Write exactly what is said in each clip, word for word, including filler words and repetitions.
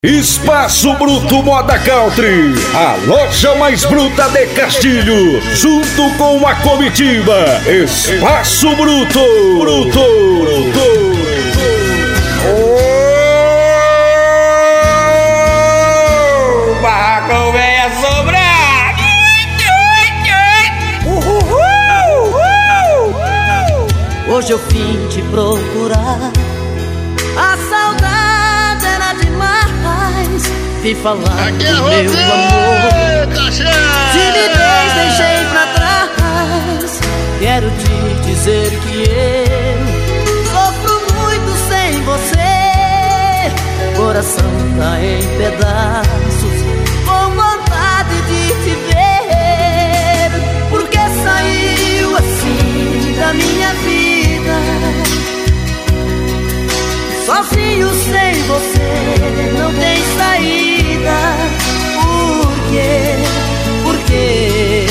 Espaço Bruto Moda Country, a loja mais bruta de Castilho, junto com a comitiva Espaço Bruto, Bruto, Bruto. O barraco vem assombrar. Hoje eu vim te procurar, a saudade era demais. Vim falar Aqui do é meu você, amor, Caxias. timidez deixei pra trás. Quero te dizer que eu sofro muito sem você. Coração tá em pedaços, com vontade de te ver. Porque saiu assim da minha vida, sozinho sem você, não tem saída. Por quê? Por quê?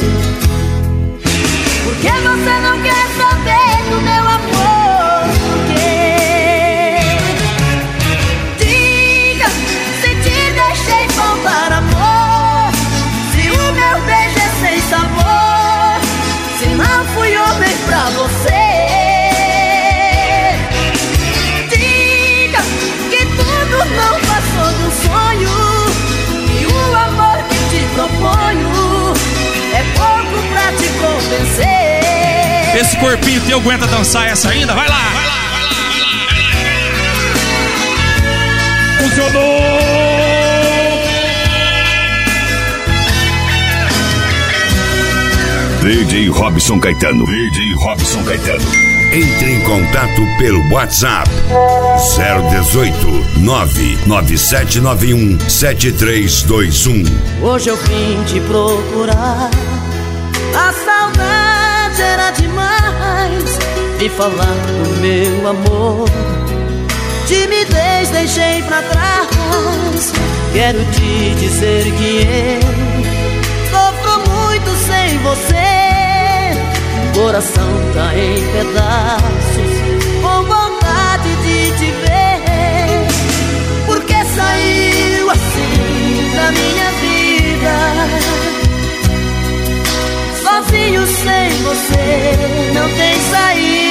Por que você não quer saber do meu amor? Por quê? Diga se te deixei faltar amor, se o meu beijo é sem sabor, se não fui homem pra você. Não passou de um sonho, e o amor que te proponho é pouco pra te convencer. Esse corpinho teu aguenta dançar essa ainda? Vai lá! Vai lá, vai lá, vai lá, vai lá. Funcionou! D J Robson Caetano, D J Robson Caetano. Entre em contato pelo WhatsApp zero dezoito, nove nove sete nove um, sete três dois um. Hoje eu vim te procurar, a saudade era demais. Vim falar do meu amor, timidez deixei pra trás. Quero te dizer que eu sofro muito sem você. Coração tá em pedaços, com vontade de te ver. Porque saiu assim da minha vida, sozinho sem você, não tem saída.